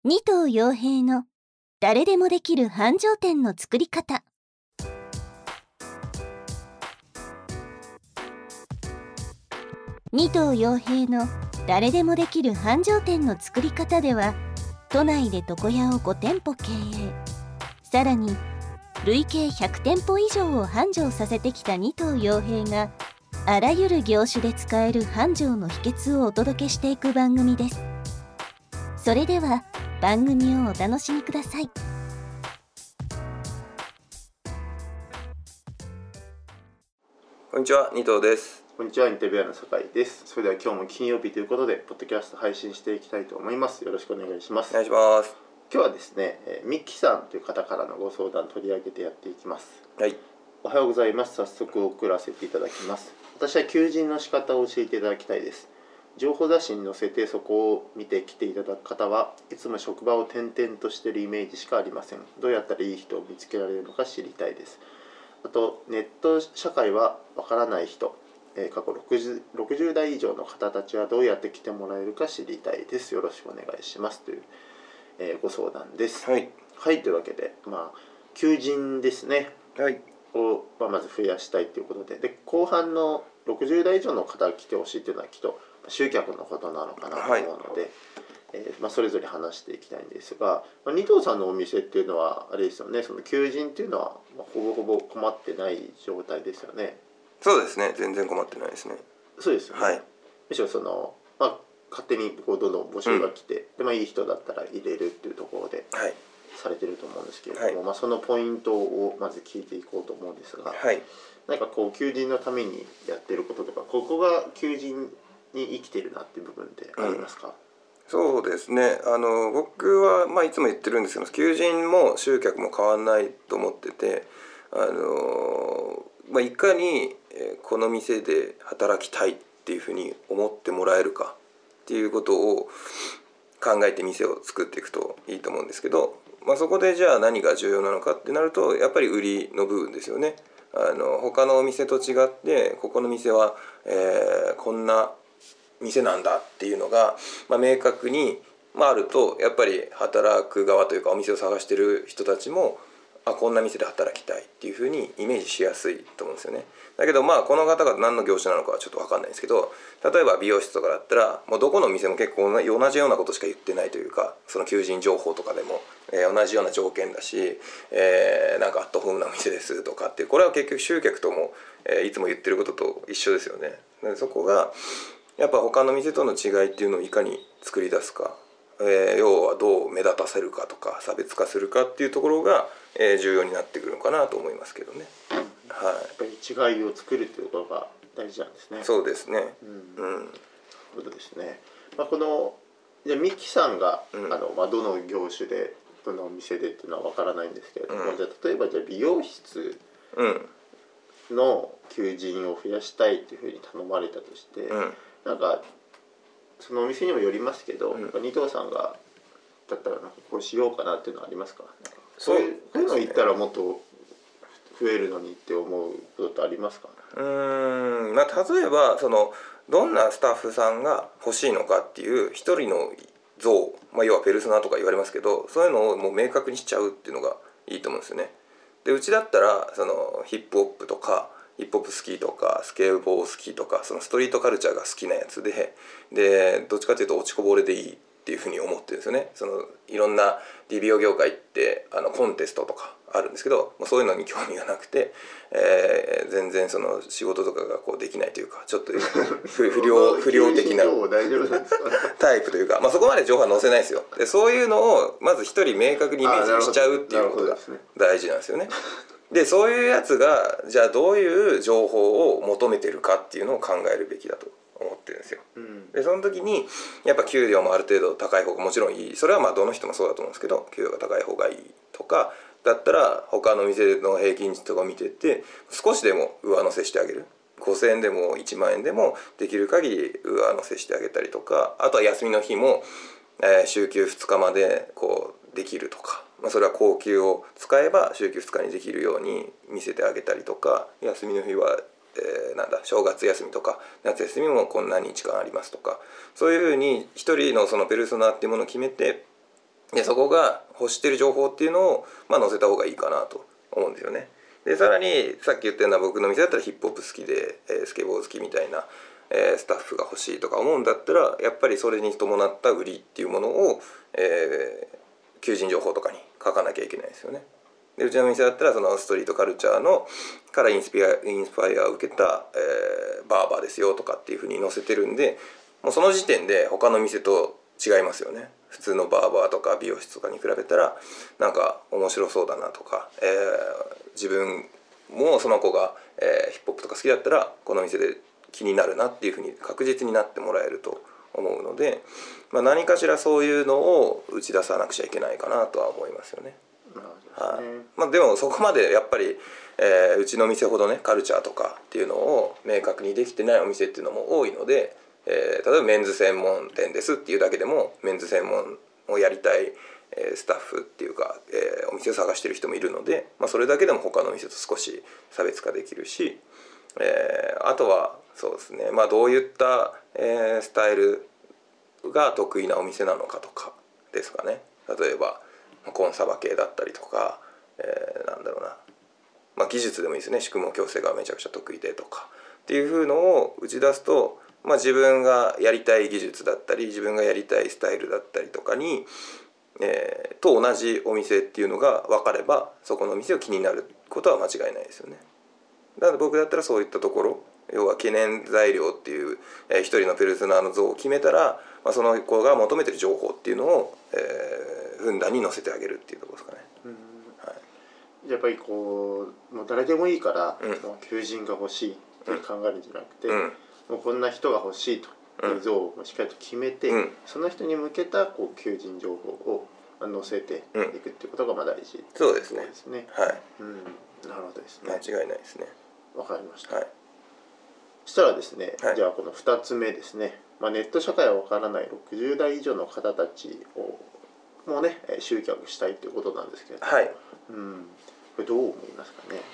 二頭陽平の誰でもできる繁盛店の作り方。二頭陽平の誰でもできる繁盛店の作り方では、都内で床屋を5店舗経営、さらに累計100店舗以上を繁盛させてきた二頭陽平が、あらゆる業種で使える繁盛の秘訣をお届けしていく番組です。それでは番組をお楽しみください。 こんにちは、二頭です。 こんにちは、インタビュアーの酒井です。それでは今日も金曜日ということでポッドキャスト配信していきたいと思います。よろしくお願いします。 お願いします。 今日はですね、ミッキさんという方からのご相談を取り上げてやっていきます。 はい。 おはようございます。早速送らせていただきます。私は求人の仕方を教えていただきたいです。情報雑誌に載せてそこを見て来ていただく方はいつも職場を転々としているイメージしかありません。どうやったらいい人を見つけられるのか知りたいです。あと、ネット社会はわからない人、過去 60代以上の方たちはどうやって来てもらえるか知りたいです。よろしくお願いしますという、ご相談です。 はい、 はい、というわけで、求人ですね、 はい、 を、まず増やしたいということで、後半の60代以上の方が来てほしいというのはきっと集客のことなのかなと思うので、それぞれ話していきたいんですが、二藤さんのお店っていうのはあれですよね、その求人っていうのはほぼほぼ困ってない状態ですよね。 そうですね、全然困ってないですね。 そうですよね、 はい、 むしろその、勝手にどんどん募集が来て、でいい人だったら入れるっていうところでされてると思うんですけれども、 はい、 そのポイントをまず聞いていこうと思うんですが、 はい、 何か求人のためにやってることとか、ここが求人に生きてるなっていう部分ってありますか？ そうですね、僕はいつも言ってるんですけど、求人も集客も変わらないと思ってて、いかにこの店で働きたいっていうふうに思ってもらえるかっていうことを考えて店を作っていくといいと思うんですけど、そこでじゃあ何が重要なのかってなると、やっぱり売りの部分ですよね。他のお店と違ってここの店は、こんな店なんだっていうのが、明確に、あると、やっぱり働く側というかお店を探してる人たちもこんな店で働きたいっていうふうにイメージしやすいと思うんですよね。だけどこの方が何の業種なのかはちょっと分かんないんですけど、例えば美容室とかだったらもうどこの店も結構同じようなことしか言ってないというか、その求人情報とかでも、同じような条件だし、なんかアットホームなお店ですとかっていう、これは結局集客とも、いつも言ってることと一緒ですよね。でそこがやっぱ他の店との違いっていうのをいかに作り出すか、要はどう目立たせるかとか差別化するかっていうところが、重要になってくるのかなと思いますけどね。 やっぱり違いを作るっていうことが大事なんですね。 そうですね。 なるほどですね。このじゃあミキさんが、どの業種でどのお店でっていうのは分からないんですけれども、じゃあ例えば美容室の求人を増やしたいっていうふうに頼まれたとして、なんかそのお店にもよりますけど、二藤さんがだったらこうしようかなっていうのはありますか？そういうの言ったらもっと増えるのにって思うことってありますか？ 例えばどんなスタッフさんが欲しいのかっていう一人の像、要はペルソナとか言われますけど、そういうのをもう明確にしちゃうっていうのがいいと思うんですよね。でうちだったらヒップホップとかヒップホップ好きとかスケボー好きとか、そのストリートカルチャーが好きなやつでどっちかというと落ちこぼれでいいっていうふうに思ってるんですよね。いろんな美容業界ってコンテストとかあるんですけど、そういうのに興味がなくて、全然仕事とかができないというか、ちょっと不良的なタイプというか、そこまで情報は載せないですよ。でそういうのをまず一人明確にイメージしちゃうっていうことが大事なんですよね。でそういうやつがじゃあどういう情報を求めてるかっていうのを考えるべきだと思ってるんですよ。でその時にやっぱ給料もある程度高い方がもちろんいい、それはどの人もそうだと思うんですけど、給料が高い方がいいとかだったら他の店の平均値とかを見てって少しでも上乗せしてあげる、5,000円でも1万円でもできる限り上乗せしてあげたりとか、あとは休みの日も、週休2日までできるとか、それは高級を使えば週休2日にできるように見せてあげたりとか、休みの日は正月休みとか夏休みもこんなに日間ありますとか、そういうふうに一人のそのペルソナっていうものを決めてでそこが欲してる情報っていうのを、載せた方がいいかなと思うんですよね。でさらにさっき言ったような僕の店だったらヒップホップ好きで、スケボー好きみたいな、スタッフが欲しいとか思うんだったらやっぱりそれに伴った売りっていうものを、求人情報とかに書かなきゃいけないですよね。でうちの店だったらそのストリートカルチャーのからインスパイアを受けた、バーバーですよとかっていうふうに載せてるんで、もうその時点で他の店と違いますよね。普通のバーバーとか美容室とかに比べたらなんか面白そうだなとか、自分もその子が、ヒップホップとか好きだったらこの店で気になるなっていうふうに確実になってもらえると思うので、何かしらそういうのを打ち出さなくちゃいけないかなとは思いますよね。でもそこまでやっぱり、うちの店ほどねカルチャーとかっていうのを明確にできてないお店っていうのも多いので、例えばメンズ専門店ですっていうだけでもメンズ専門をやりたいスタッフっていうか、お店を探してる人もいるので、それだけでも他のお店と少し差別化できるし、あとはそうですね、どういった、スタイルが得意なお店なのかとかですかね。例えばコンサバ系だったりとか、なんだろうな、技術でもいいですね。宿毛矯正がめちゃくちゃ得意でとかっていう風のを打ち出すと、自分がやりたい技術だったり自分がやりたいスタイルだったりとかに、と同じお店っていうのが分かればそこのお店を気になることは間違いないですよね。だから僕だったらそういったところ、要は懸念材料っていう、一人のペルソナの像を決めたら、その子が求めてる情報っていうのを、ふんだんに載せてあげるっていうところですかね。 やっぱりこうもう誰でもいいから、もう求人が欲しいって考えるんじゃなくて、もうこんな人が欲しいという像をしっかりと決めて、その人に向けたこう求人情報を載せていくっていうことが大事。 そうですね。はい。 なるほどですね。 間違いないですね。 わかりました。そしたらですね、じゃあこの2つ目ですね。ネット社会はわからない60代以上の方たちをもうね集客したいということなんですけれども、これどう思いますかね。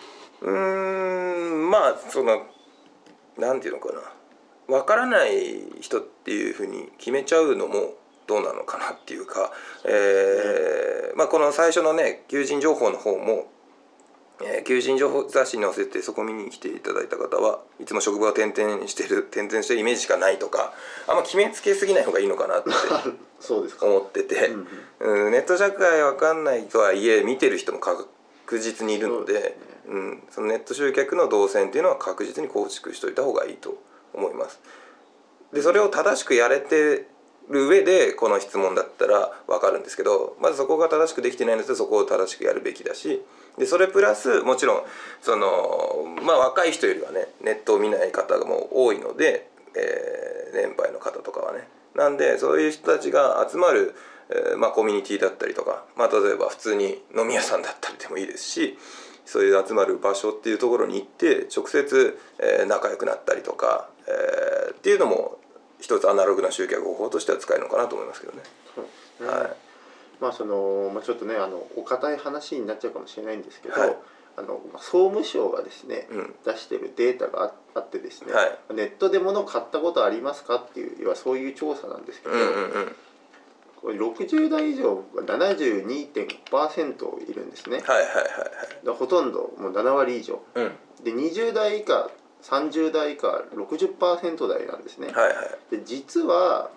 そのなんていうのかな、わからない人っていうふうに決めちゃうのもどうなのかなっていうか、この最初のね求人情報の方も、求人情報雑誌に載せてそこ見に来ていただいた方はいつも職場を転々してるイメージしかないとか、あんま決めつけすぎない方がいいのかなって思っててネット社会わかんないとはいえ見てる人も確実にいるので、そのネット集客の動線っていうのは確実に構築しておいた方がいいと思います。でそれを正しくやれてる上でこの質問だったら分かるんですけど、まずそこが正しくできてないんですけどそこを正しくやるべきだし、でそれプラスもちろんその、若い人よりはねネットを見ない方も多いので、年配の方とかはね、なんでそういう人たちが集まる、コミュニティだったりとか、例えば普通に飲み屋さんだったりでもいいですし、そういう集まる場所っていうところに行って直接、仲良くなったりとか、っていうのも一つアナログな集客方法としては使えるのかなと思いますけどね。 ちょっとねお堅い話になっちゃうかもしれないんですけど、総務省がですね、出してるデータがあってですね、ネットで物を買ったことありますかっていう要はそういう調査なんですけど、これ60代以上が 72.5% いるんですね。ほとんどもう7割以上、で20代以下30代以下 60% 台なんですね。で実は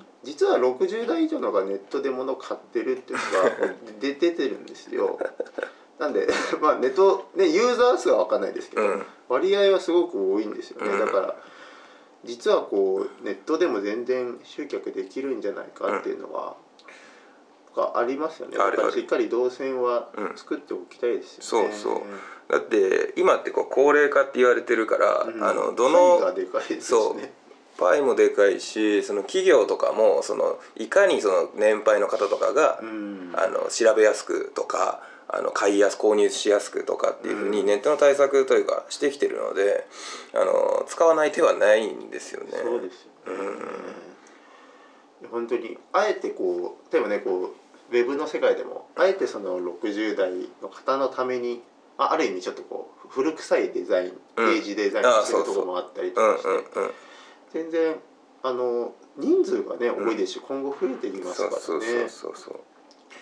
60代以上のがネットで物を買ってるっていうのが出てるんですよ。なんでネットねユーザー数は分かんないですけど、割合はすごく多いんですよね。だから実はこうネットでも全然集客できるんじゃないかっていうのは、ありますよね。だからしっかり動線は作っておきたいですよね。 だって今って高齢化って言われてるから、どのパイがでかいですしね。 パイもでかいし、その企業とかもいかにその年配の方とかが、調べやすくとか購入しやすくとかっていうふうにネットの対策というかしてきてるので、使わない手はないんですよね。 そうですよね。本当にあえて例えばねウェブの世界でもあえてその60代の方のためにある意味ちょっと古臭いデザイン、ページデザインしてるところもあったりとかして、全然人数がね多いですし、今後増えていきますからね。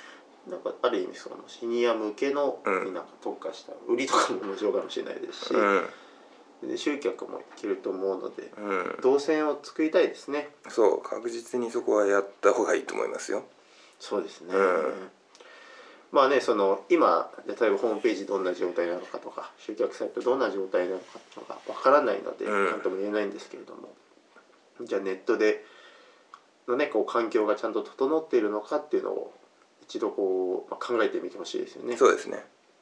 なんかある意味そのシニア向けのになんか特化した売りとかも面白いかもしれないですし、で集客もいけると思うので、動線を作りたいですね。 そう確実にそこはやった方がいいと思いますよ。 そうですね、まあね、その今例えばホームページどんな状態なのかとか集客サイトどんな状態なのかっていうのがわからないので何とも言えないんですけれども、じゃあネットでのねこう環境がちゃんと整っているのかっていうのを一度こう、考えてみてほしいですよね。 そうですね。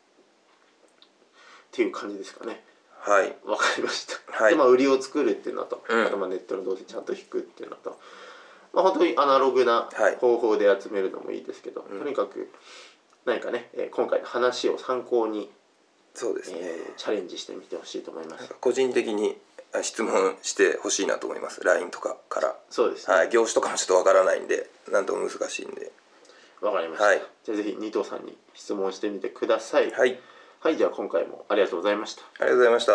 っていう感じですかね。 はい。 わかりました。 はい。 で売りを作るっていうのと、あとネットの動線ちゃんと引くっていうのと、本当にアナログな方法で集めるのもいいですけど、とにかく何かね、今回の話を参考にそうですね、 チャレンジしてみてほしいと思います。 個人的に質問してほしいなと思います。 LINE とかから。 そうですね、 はい、業種とかもちょっとわからないんでなんとも難しいんで。 わかりました、じゃあぜひ二藤さんに質問してみてください。はい、はい、じゃあ今回もありがとうございました。 ありがとうございました。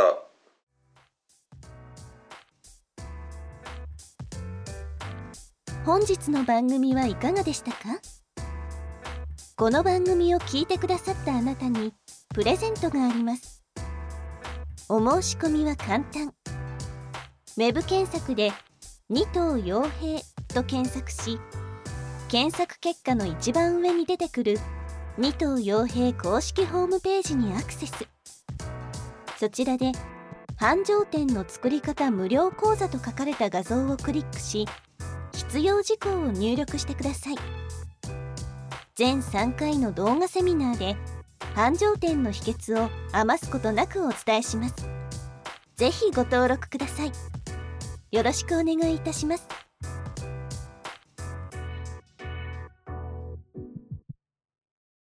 本日の番組はいかがでしたか？この番組を聞いてくださったあなたにプレゼントがあります。お申し込みは簡単。ウェブ検索で二藤陽平と検索し、検索結果の一番上に出てくる二藤陽平公式ホームページにアクセス。そちらで繁盛店の作り方無料講座と書かれた画像をクリックし、必要事項を入力してください。全3回の動画セミナーで繁盛店の秘訣を余すことなくお伝えします。ぜひご登録ください。よろしくお願いいたします。